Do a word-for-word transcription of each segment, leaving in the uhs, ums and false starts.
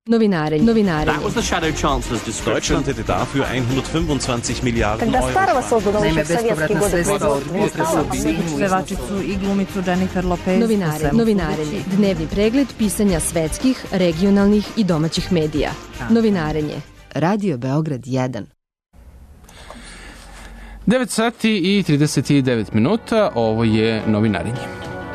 Novinarenje. Novinarenje. That was the Shadow Chancellor's description. Deutschland hätte dafür hundertfünfundzwanzig Milliarden Euro. Naime, bespovratna sredstva od pevačicu i glumicu Jennifer Lopez. Novinare, novinarenje. Dnevni pregled pisanja svetskih, regionalnih i domaćih medija. Novinarenje. Radio Beograd jedan. devet sati i trideset devet minuta, ovo je Novinarenje.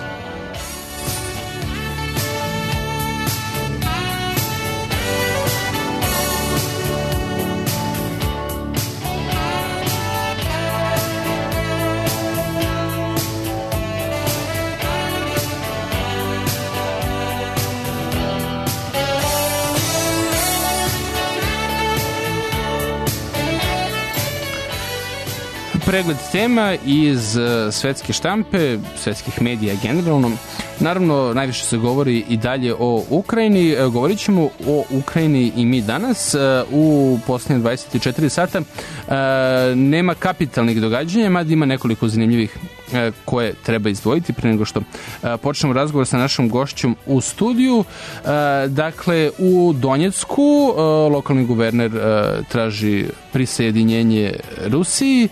Pregled tema iz svetske štampe, svetskih medija generalno. Naravno, najviše se govori i dalje o Ukrajini. Govorit ćemo o Ukrajini i mi danas. U posljednje dvadeset četiri sata nema kapitalnih događanja, mada ima nekoliko zanimljivih koje treba izdvojiti prije nego što počnemo razgovor sa našom gošćom u studiju. Dakle, u Donjecku lokalni guverner traži prisjedinjenje Rusiji.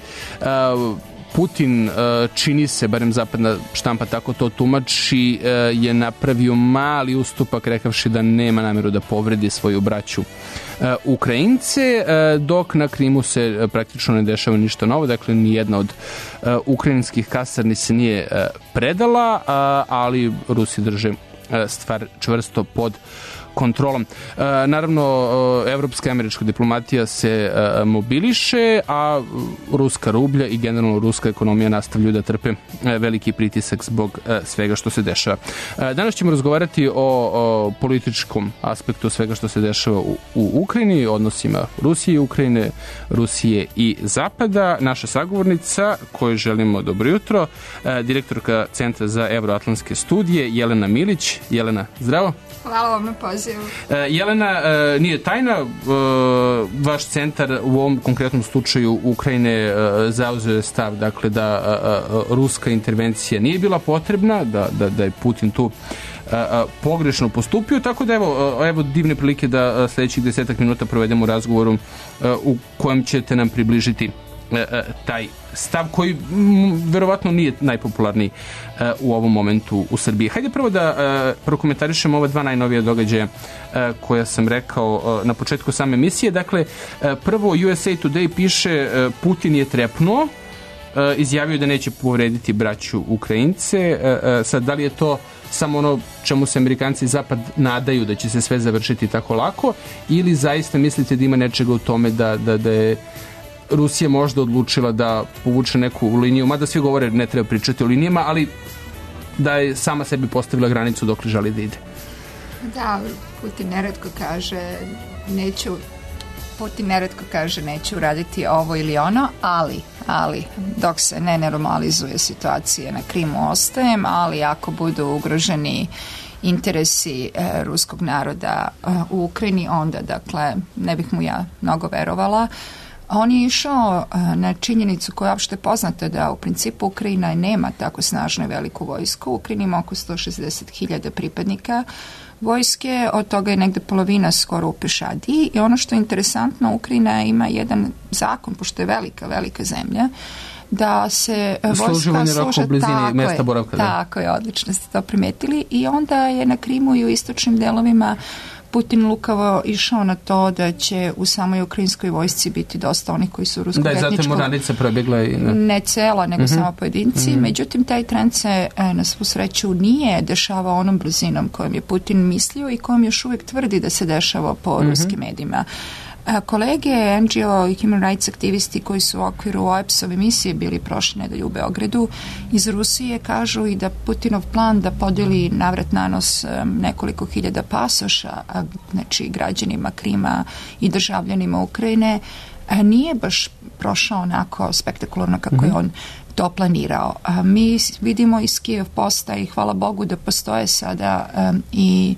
Putin, čini se, barem zapadna štampa tako to tumači, je napravio mali ustupak rekavši da nema namjeru da povredi svoju braću Ukrajince, dok na Krimu se praktično ne dešava ništa novo, dakle nijedna od ukrajinskih kasarni se nije predala, ali Rusi drže stvar čvrsto pod kontrolom. Naravno, evropska i američka diplomatija se mobiliše, a ruska rublja i generalno ruska ekonomija nastavljaju da trpe veliki pritisak zbog svega što se dešava. Danas ćemo razgovarati o političkom aspektu svega što se dešava u, u Ukrajini, odnosima Rusije i Ukrajine, Rusije i Zapada. Naša sagovornica, koju želimo dobro jutro, direktorka Centra za evroatlantske studije, Jelena Milić. Jelena, zdravo. Hvala vam na pozivu. Jelena, nije tajna, vaš centar u ovom konkretnom slučaju Ukrajine zauzeo je stav, dakle, da ruska intervencija nije bila potrebna, da, da, da je Putin tu pogrešno postupio, tako da evo, evo divne prilike da sljedećih desetak minuta provedemo razgovoru u kojem ćete nam približiti taj stav koji m, verovatno nije najpopularniji uh, u ovom momentu u Srbiji. Hajde prvo da uh, prokomentarišemo ova dva najnovija događaja uh, koja sam rekao uh, na početku same emisije. Dakle, uh, prvo U S A Today piše uh, Putin je trepnuo, uh, izjavio da neće povrediti braću Ukrajince. Uh, uh, sad, da li je to samo ono čemu se Amerikanci i Zapad nadaju da će se sve završiti tako lako, ili zaista mislite da ima nečega u tome da, da, da je Rusija možda odlučila da povuče neku liniju, mada svi govore ne treba pričati o linijama, ali da je sama sebi postavila granicu dokle želi da ide. Da, Putin neretko kaže neću Putin neretko kaže neću uraditi ovo ili ono, ali, ali dok se ne normalizuje situacija na Krimu ostajem, ali ako budu ugroženi interesi e, ruskog naroda e, u Ukrajini, onda, dakle, ne bih mu ja mnogo verovala. On je išao na činjenicu koja je opšte poznata da u principu Ukrajina nema tako snažnu i veliku vojsku. U Ukrajini ima oko sto šezdeset hiljada pripadnika vojske, od toga je negde polovina skoro u pešadiji, i ono što je interesantno, Ukrajina ima jedan zakon, pošto je velika, velika zemlja, da se vojska služa, tako mesta boravka, je, tako je, odlično ste to primetili, i onda je na Krimu i u istočnim delovima Putin lukavo išao na to da će u samoj ukrajinskoj vojsci biti dosta onih koji su ruskog etničkog... Da, je zato Moranica prebjegla i... Ne, ne cela, nego uh-huh. samo pojedinci. Uh-huh. Međutim, taj trend se na svu sreću nije dešavao onom brzinom kojom je Putin mislio i kojom još uvijek tvrdi da se dešava po uh-huh. ruskim medijima. Kolege N G O i Human Rights aktivisti koji su u okviru O E P S-ove misije bili prošle nedelje u Beogradu iz Rusije kažu i da Putinov plan da podeli navrat nanos nekoliko hiljada pasoša, znači građanima Krima i državljanima Ukrajine, nije baš prošao onako spektakularno kako mm-hmm. je on to planirao. A mi vidimo iz Kijev Posta i hvala Bogu da postoje sada um, i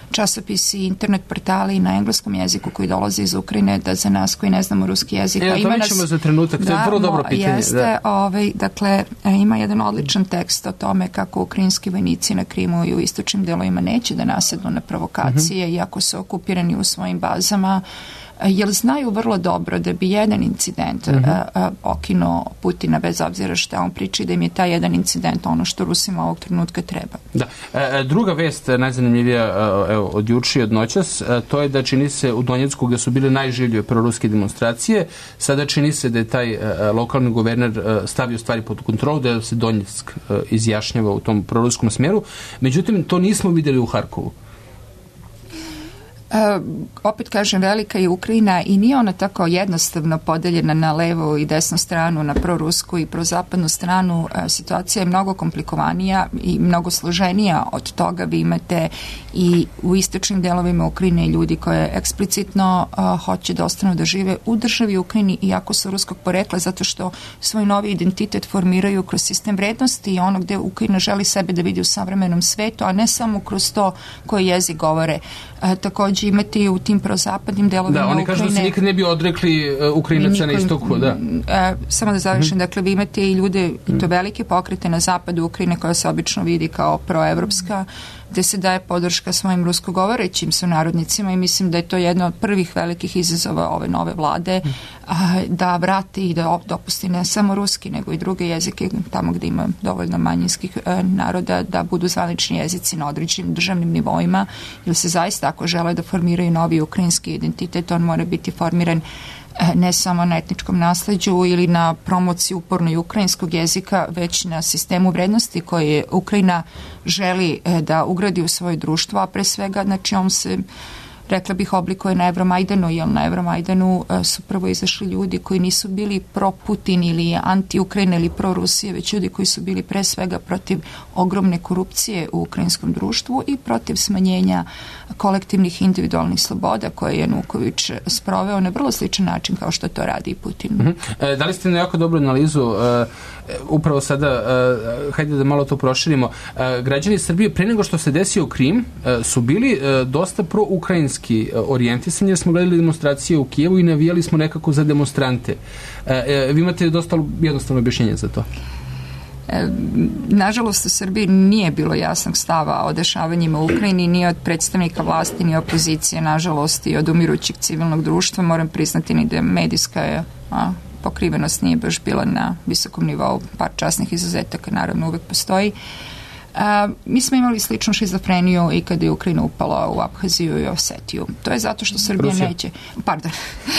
časopisi, internet portali na engleskom jeziku koji dolaze iz Ukrajine, da za nas koji ne znamo ruski jezik. E, to nećemo za trenutak, to je vrlo dobro pitanje. Jeste, da. Ovaj, dakle, ima jedan odličan tekst o tome kako ukrajinski vojnici na Krimu i u istočnim delovima neće da nasednu na provokacije, uh-huh. iako su okupirani u svojim bazama, jer znaju vrlo dobro da bi jedan incident uh-huh. a, a, okinuo Putina, bez obzira šta on priča, da im je taj jedan incident ono što Rusima ovog trenutka treba. Da. E, druga vest, najzanimljivija evo, od juče i od noćas, to je da čini se u Donjecku gde su bile najživlje proruske demonstracije, sada čini se da je taj a, lokalni guverner a, stavio stvari pod kontrolu, da se Donjeck a, izjašnjava u tom proruskom smjeru. Međutim, to nismo vidjeli u Harkovu. Uh, opet kažem, velika je Ukrajina i nije ona tako jednostavno podeljena na levo i desnu stranu, na prorusku i prozapadnu stranu. Uh, situacija je mnogo komplikovanija i mnogo složenija od toga. Vi imate i u istočnim delovima Ukrajine ljudi koje eksplicitno uh, hoće da ostanu da žive u državi Ukrajini iako su ruskog porekla, zato što svoj novi identitet formiraju kroz sistem vrednosti i ono gde Ukrajina želi sebe da vidi u savremenom svetu, a ne samo kroz to koji jezik govore. Uh, takođe imate i u tim prozapadnim delovima Ukrajine. Da, oni kažu da se nikad ne bi odrekli uh, Ukrajinaca na istoku, da. Uh, samo da završim, mm-hmm. dakle vi imate i ljude, i to velike pokrete na zapadu Ukrajine koja se obično vidi kao proevropska, gde se daje podrška svojim ruskogovorećim sunarodnicima i mislim da je to jedna od prvih velikih izazova ove nove vlade, a, da vrati i da dopusti ne samo ruski, nego i druge jezike tamo gde ima dovoljno manjinskih a, naroda, da budu zvanični jezici na određenim državnim nivoima, jer se zaista ako žele da formiraju novi ukrajinski identitet, on mora biti formiran ne samo na etničkom nasleđu ili na promociji uporno i ukrajinskog jezika, već na sistemu vrednosti koje Ukrajina želi da ugradi u svoje društvo, a pre svega, znači on se, rekla bih, oblikuje na Evromajdanu, jer na Evromajdanu su prvo izašli ljudi koji nisu bili pro-Putin ili anti-Ukrajine ili pro-Rusije, već ljudi koji su bili pre svega protiv ogromne korupcije u ukrajinskom društvu i protiv smanjenja kolektivnih individualnih sloboda koje je Januković sproveo na vrlo sličan način kao što to radi i Putin. Uh-huh. E, dali ste na jako dobru analizu, e, upravo sada, e, hajde da malo to proširimo, e, građani Srbije pre nego što se desio Krim e, su bili e, dosta pro-ukrajinski orijentisani, jer smo gledali demonstracije u Kijevu i navijali smo nekako za demonstrante. E, e, vi imate dosta jednostavno objašnjenje za to. Nažalost, u Srbiji nije bilo jasnog stava o dešavanjima u Ukrajini, ni od predstavnika vlasti, ni opozicije, nažalost, i od umirućeg civilnog društva. Moram priznati ni da medijska je, a, pokrivenost nije baš bila na visokom nivou, par časnih izuzetaka naravno uvek postoji. A, mi smo imali sličnu šizofreniju i kada je Ukrajina upala u Abhaziju i Osetiju. To je zato što Srbija Rusija. neće... Pardon.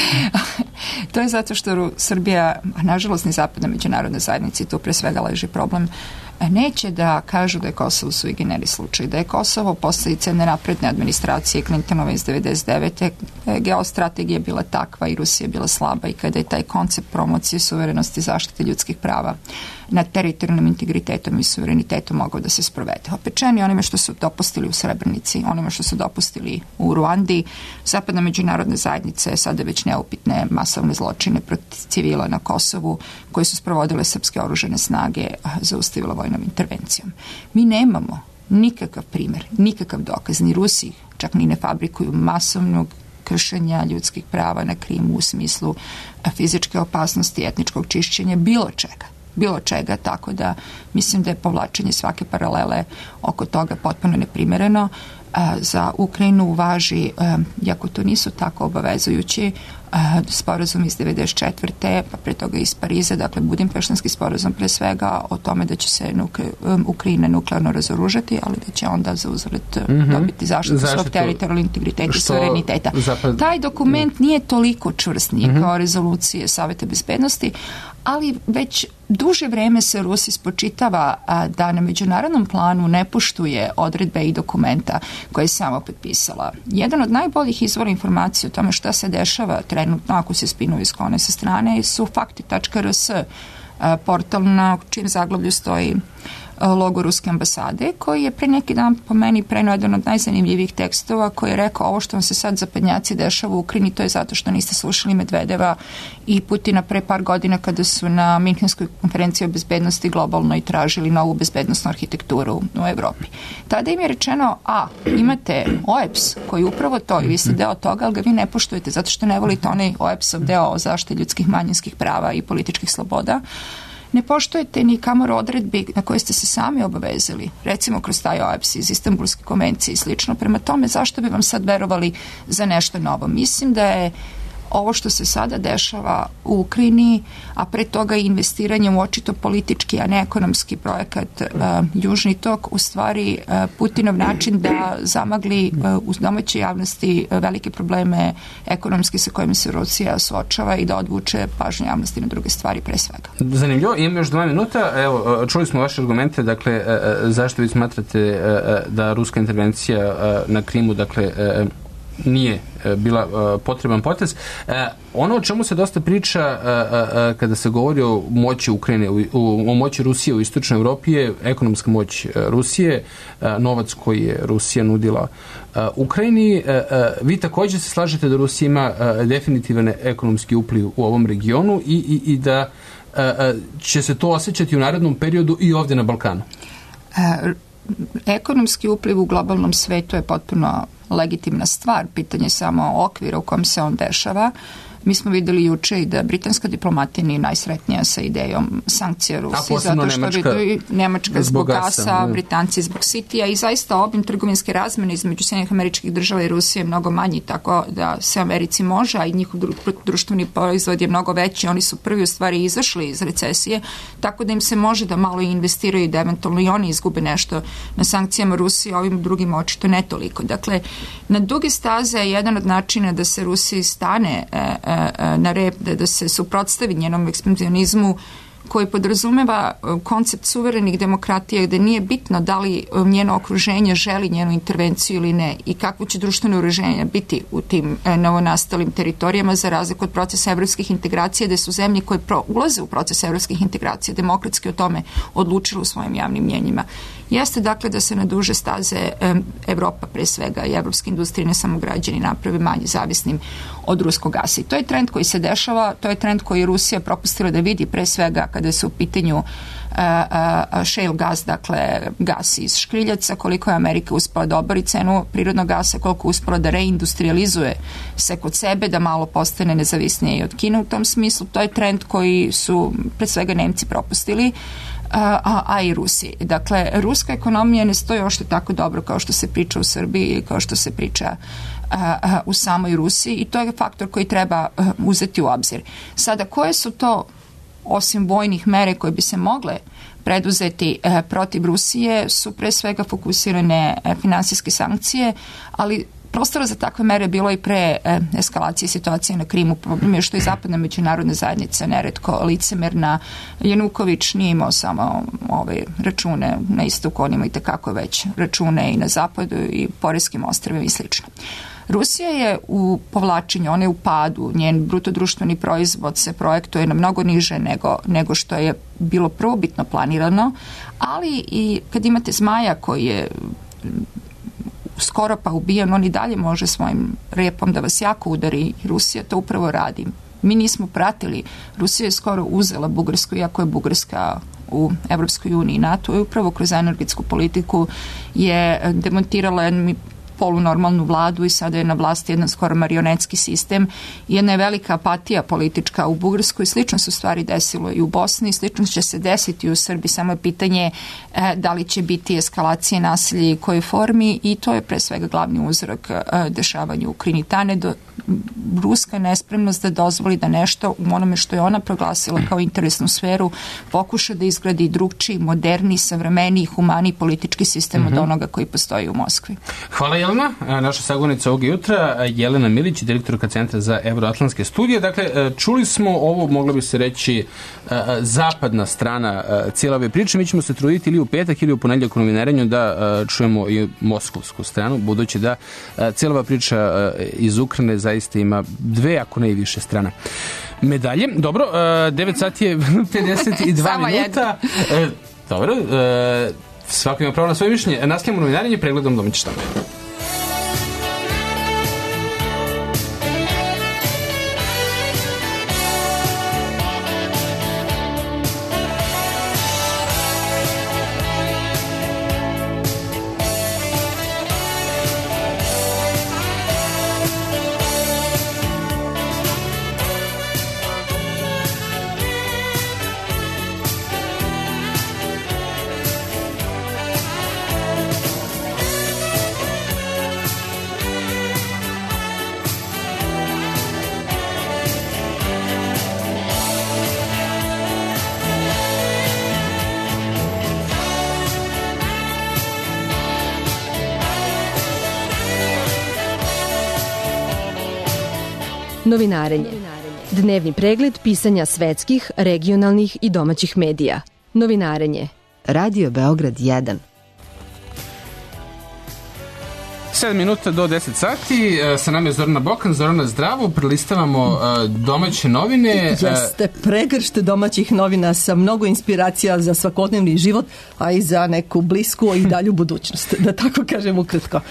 To je zato što Srbija, a nažalost ni zapadna međunarodna zajednica, i tu pre svega leži problem, neće da kažu da je Kosovo sui generis slučaj, da je Kosovo posledica jedne napredne administracije Clintonove iz devedeset devete Geostrategija bila takva i Rusija bila slaba i kada je taj koncept promocije suverenosti i zaštite ljudskih prava nad teritorijalnim integritetom i suverenitetom mogao da se sprovede. Opečeni onime što su dopustili u Srebrenici, onime što su dopustili u Ruandi, zapadna međunarodna zajednica je sada već neupitne masovne zločine protiv civila na Kosovu koje su sprovodile srpske oružane snage, zaustavila vojnom intervencijom. Mi nemamo nikakav primjer, nikakav dokaz, ni Rusi čak ni ne fabrikuju masovnog kršenja ljudskih prava na Krimu u smislu fizičke opasnosti, etničkog čišćenja, bilo čega. bilo čega, tako da mislim da je povlačenje svake paralele oko toga potpuno neprimereno. Za Ukrajinu važi, iako to nisu tako obavezujući, sporazum iz devedeset četvrte pa pre toga iz Pariza, dakle Budimpeštanski sporazum pre svega o tome da će se nuke, Ukrajina nuklearno razoružati, ali da će onda za uzvrat mm-hmm. dobiti zaštitu, zaštitu svog teritorijalnog integriteta i suvereniteta. Zapad... Taj dokument nije toliko čvrst mm-hmm. kao rezolucije Saveta bezbednosti, ali već duže vreme se Rusi spočitava a, da na međunarodnom planu ne poštuje odredbe i dokumenta koje je sama potpisala. Jedan od najboljih izvora informacije o tome šta se dešava trenutno ako se spinuju sklone sa strane su fakti tačka er es, portal na čijem zaglavlju stoji logo ruske ambasade, koji je pre neki dan po meni preneo jedan od najzanimljivijih tekstova, koji je rekao ovo što vam se sad zapadnjaci dešava u Ukrajini, to je zato što niste slušali Medvedeva i Putina pre par godina kada su na Minhenskoj konferenciji o bezbednosti globalno i tražili novu bezbednosnu arhitekturu u Evropi. Tada im je rečeno, a imate O E P S koji upravo to i vi ste deo toga, ali ga vi ne poštujete zato što ne volite onaj O E P S-ov deo o zaštiti ljudskih manjinskih prava i političkih sloboda. Ne poštujete ni kamor odredbi na koje ste se sami obavezali, recimo kroz taj O E P S iz Istanbulske konvencije i slično. Prema tome, zašto bi vam sad verovali za nešto novo? Mislim da je ovo što se sada dešava u Ukrajini, a pre toga i investiranje u očito politički, a ne ekonomski projekat uh, Južni tok, u stvari uh, Putinov način da zamagli uh, u domaćoj javnosti uh, velike probleme ekonomski sa kojima se Rusija suočava i da odvuče pažnju javnosti na druge stvari pre svega. Zanimljivo, imam još dva minuta. Evo, čuli smo vaše argumente, dakle, uh, zašto vi smatrate uh, da ruska intervencija uh, na Krimu, dakle, uh, nije bila uh, potreban potez. Uh, ono o čemu se dosta priča uh, uh, kada se govori o moći Ukrajine, u, u, o moći Rusije u istočnoj Evropi je ekonomska moć uh, Rusije, uh, novac koji je Rusija nudila uh, Ukrajini. Uh, uh, vi također se slažete da Rusija ima uh, definitivan ekonomski upliv u ovom regionu i, i, i da uh, uh, će se to osjećati u narednom periodu i ovdje na Balkanu? Uh, ekonomski upliv u globalnom svetu je potpuno legitimna stvar, pitanje samo okvira u kojem se on dešava. Mi smo videli juče i da britanska diplomatija nije najsretnija sa idejom sankcija Rusiji, zato što Nemačka, Nemačka zbog gasa, Britanci zbog sitija i zaista obim trgovinske razmene između Sjedinjenih Američkih Država i Rusije je mnogo manji, tako da se Americi može, a i njihov društveni proizvod je mnogo veći. Oni su prvi u stvari izašli iz recesije, tako da im se može da malo investiraju i da eventualno i oni izgube nešto na sankcijama Rusije, ovim drugim očito ne toliko. Dakle, na duge staze je jedan od načina da se Rusiji stane e, na rep, da, da se suprotstavi njenom ekspanzionizmu koji podrazumeva koncept suverenih demokratija gde nije bitno da li njeno okruženje želi njenu intervenciju ili ne i kakvo će društveno uređenje biti u tim novonastalim teritorijama za razliku od procesa evropskih integracija gde su zemlje koje pro, ulaze u proces evropskih integracija demokratski o tome odlučile u svojim javnim mjenjima. Jeste dakle da se na duže staze Evropa pre svega i evropske industrije, ne samo građani, naprave manje zavisnim od ruskog gasa. I to je trend koji se dešava, to je trend koji je Rusija propustila da vidi pre svega kada su u pitanju uh, uh, shale gas, dakle gas iz škriljaca, koliko je Amerika uspela da obori cenu prirodnog gasa, koliko je uspela da reindustrializuje se kod sebe, da malo postane nezavisnije i od Kine u tom smislu. To je trend koji su pre svega Nemci propustili. A, a i Rusiji. Dakle, ruska ekonomija ne stoji ošte tako dobro kao što se priča u Srbiji ili kao što se priča a, a, u samoj Rusiji i to je faktor koji treba a, uzeti u obzir. Sada, koje su to, osim vojnih mere koje bi se mogle preduzeti a, protiv Rusije, su pre svega fokusirane a, finansijske sankcije, ali prostora za takve mere bilo i pre e, eskalacije situacije na Krimu. Problem je što i zapadna međunarodna zajednica neretko licemerna. Januković nije imao samo ove račune na istoku, on ima i tekako već račune i na zapadu i Porejskim ostrvima i slično. Rusija je u povlačenju, ona je u padu, njen brutodruštveni proizvod se projektuje na mnogo niže nego, nego što je bilo prvobitno planirano, ali i kad imate zmaja koji je skoro pa ubijan, on i dalje može svojim repom da vas jako udari. Rusija to upravo radi. Mi nismo pratili. Rusija je skoro uzela Bugarsku, iako je Bugarska u Evropskoj uniji i NATO i upravo kroz energetsku politiku je demontirala jednu polunormalnu vladu i sada je na vlasti jedan skoro marionetski sistem. Jedna je velika apatija politička u Bugarskoj. Slično se u stvari desilo i u Bosni. Slično će se desiti u Srbiji. Samo je pitanje e, da li će biti eskalacije nasilja i kojoj formi i to je pre svega glavni uzrok e, dešavanja u Ukrajini. Ta nedo, ruska nespremnost da dozvoli da nešto u onome što je ona proglasila kao interesnu sferu pokuša da izgradi drugčiji, moderni, savremeniji, humaniji politički sistem mm-hmm. od onoga koji postoji u Moskvi. Hvala Jelena. Naša sagovornica ovog jutra, Jelena Milić, direktorka Centra za Evroatlantske studije. Dakle, čuli smo ovo, moglo bi se reći, zapadna strana cijela ove priče. Mi ćemo se truditi ili u petak ili u ponedjeljak u novinarenju da čujemo i moskovsku stranu, budući da cijela ova priča iz Ukrajine zaista ima dve, ako ne i više strana medalje. Dobro, devet sati je pedeset dva minuta. Dobro, e, svako ima pravo na svoje mišljenje. Nastavljamo novinarenje pregledom domaće štampe. Novinarenje. Dnevni pregled pisanja svetskih, regionalnih i domaćih medija. Novinarenje. Radio Beograd jedan. sedam minuta do deset sati, sa nama je Zorana Bokan. Zorana, zdravo, prelistavamo domaće novine. Jeste, pregršte domaćih novina sa mnogo inspiracija za svakodnevni život, a i za neku blisku i dalju budućnost, da tako kažem ukratko.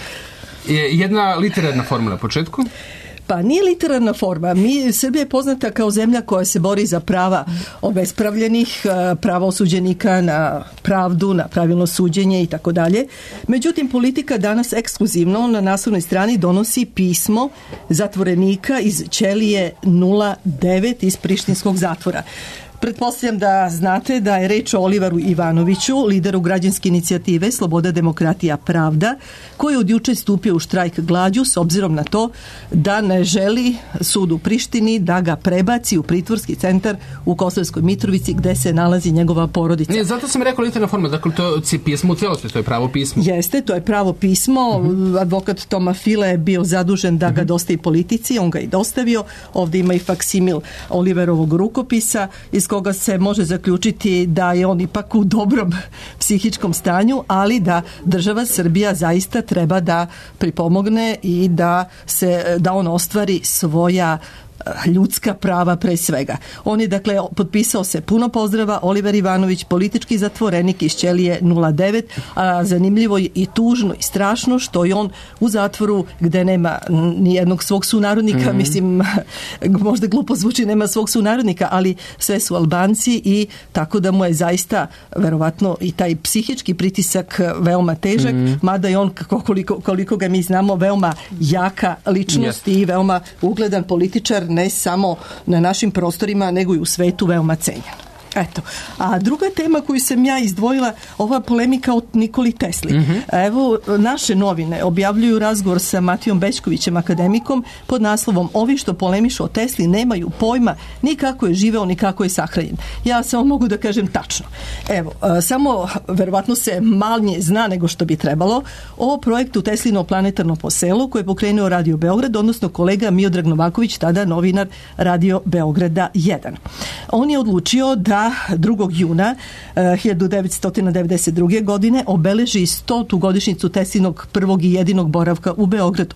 Jedna literarna forma na početku? Pa nije literarna forma. Mi, Srbija je poznata kao zemlja koja se bori za prava obespravljenih, prava osuđenika na pravdu, na pravilno suđenje i tako dalje. Međutim, politika danas ekskluzivno na naslovnoj strani donosi pismo zatvorenika iz ćelije nula devet iz prištinskog zatvora. Pretpostavljam da znate da je reč o Oliveru Ivanoviću, lideru građanske inicijative Sloboda, demokratija, pravda, koji je od juče stupio u štrajk glađu s obzirom na to da ne želi sud u Prištini da ga prebaci u pritvorski centar u Kosovskoj Mitrovici gde se nalazi njegova porodica. Ne, zato sam rekao literarna forma, dakle to je pismo u cijelosti, to je pravo pismo. Jeste, to je pravo pismo. Uh-huh. Advokat Toma File je bio zadužen da ga dostavi politici, on ga i dostavio. Ovdje ima i faksimil Oliverovog rukopisa iz koga se može zaključiti da je on ipak u dobrom psihičkom stanju, ali da država Srbija zaista treba da pripomogne i da se da on ostvari svoja ljudska prava pre svega. On je dakle potpisao se puno pozdrava Oliver Ivanović, politički zatvorenik iz ćelije nula devet, a zanimljivo je i tužno i strašno što je on u zatvoru gde nema ni jednog svog sunarodnika, mm-hmm. mislim možda glupo zvuči, nema svog sunarodnika, ali sve su Albanci i tako da mu je zaista verovatno i taj psihički pritisak veoma težak, mm-hmm. mada je on koliko, koliko ga mi znamo veoma jaka ličnost yes. i veoma ugledan političar, ne samo na našim prostorima, nego i u svetu veoma cenjen. Eto. A druga tema koju sam ja izdvojila, ova polemika o Nikoli Tesli. Mm-hmm. Evo, naše novine objavljuju razgovor sa Matijom Bećkovićem, akademikom, pod naslovom Ovi što polemišu o Tesli nemaju pojma ni kako je živeo, ni kako je sahranjen. Ja samo mogu da kažem tačno. Evo, samo verovatno se manje zna nego što bi trebalo o projektu Teslino planetarno poselo koje je pokrenuo Radio Beograd, odnosno kolega Miodrag Novaković, tada novinar Radio Beograda jedan. On je odlučio da drugog juna hiljadu devetsto devedeset druge. godine obeleži stotu godišnjicu Teslinog prvog i jedinog boravka u Beogradu.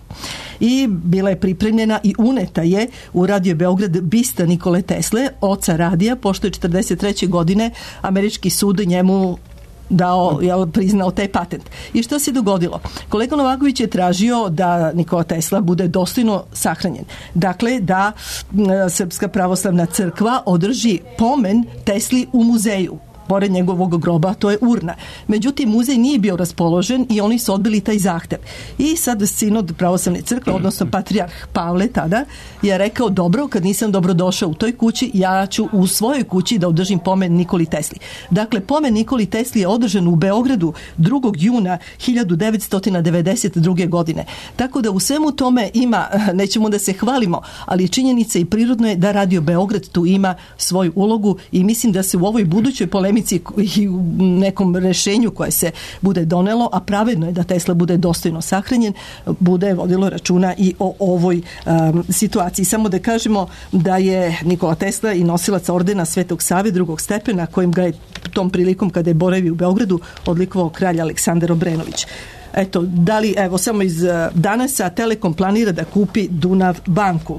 I bila je pripremljena i uneta je u Radio Beograd bista Nikole Tesle, oca radija, pošto je četrdeset treće. godine američki sud njemu dao, jel, priznao taj patent. I što se dogodilo? Kolega Novaković je tražio da Nikola Tesla bude dostojno sahranjen. Dakle, da Srpska pravoslavna crkva održi pomen Tesli u muzeju. Pored njegovog groba, to je urna. Međutim, muzej nije bio raspoložen i oni su odbili taj zahtev. I sad sinod pravoslavne crkve, odnosno patrijarh Pavle tada, je rekao, dobro, kad nisam dobro došao u toj kući, ja ću u svojoj kući da održim pomen Nikoli Tesli. Dakle, pomen Nikoli Tesli je održan u Beogradu drugog juna hiljadu devetsto devedeset druge. godine. Tako da u svemu tome ima, nećemo da se hvalimo, ali činjenica i prirodno je da Radio Beograd tu ima svoju ulogu i mislim da se u ovoj budućoj polemici i u nekom rešenju koje se bude donelo, a pravedno je da Tesla bude dostojno sahranjen, bude vodilo računa i o ovoj um, situaciji. Samo da kažemo da je Nikola Tesla i nosilac ordena Svetog Save drugog stepena, kojim ga je tom prilikom kada je boravio u Beogradu odlikovao kralj Aleksandar Obrenović. Eto, da li, evo, samo iz danasa Telekom planira da kupi Dunav banku.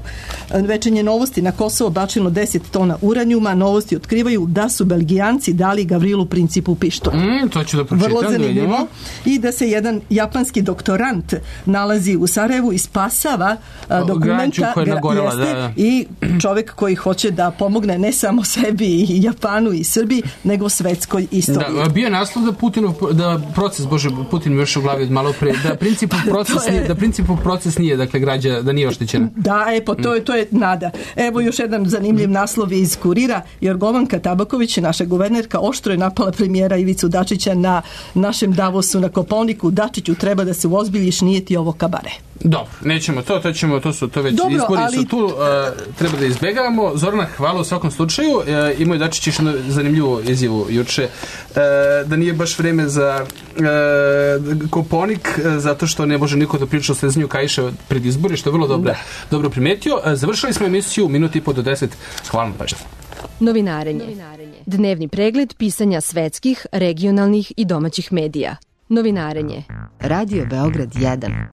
Večernje novosti, na Kosovo bačeno deset tona uranijuma, novosti otkrivaju da su Belgijanci dali Gavrilu Principu pištolj. Mm, to ću da pročitam. Vrlo zanimljivo. I da se jedan japanski doktorant nalazi u Sarajevu i spasava a, dokumenta koja je nagorela, jeste, da, da. i čovjek koji hoće da pomogne ne samo sebi i Japanu i Srbiji, nego svetskoj istoriji. Da, bio je naslov da Putinov, da proces, bože, Putin mi još u glavi od malo pre, da principov proces, nije, da principov proces nije, dakle, građa, da nije oštećena. Da, e, po to je, to je nada. Evo još jedan zanimljiv naslov iz Kurira. Jorgovanka Tabaković, naša guvernerka, oštro je napala premijera Ivicu Dačića na našem Davosu na Kopaoniku. Dačiću, treba da se uozbiljiš, nije ti ovo kabare. Dobro, nećemo to, to ćemo, to su to već Dobro, izbori ali... su tu, uh, treba da izbegavamo. Zorana, hvala u svakom slučaju. Uh, imao je Dačić još jednu zanimljivu izjavu juče, uh, da nije baš vreme za uh, Kopaonik, uh, zato što ne može niko da priča o sleznju kaiša pred izbori, što je vrlo dobro, dobro primetio. Uh, završili smo emisiju minut i po do deset. Hvala na pažnju. Novinarenje. Dnevni pregled pisanja svetskih, regionalnih i domaćih medija. Novinarenje. Radio Beograd jedan.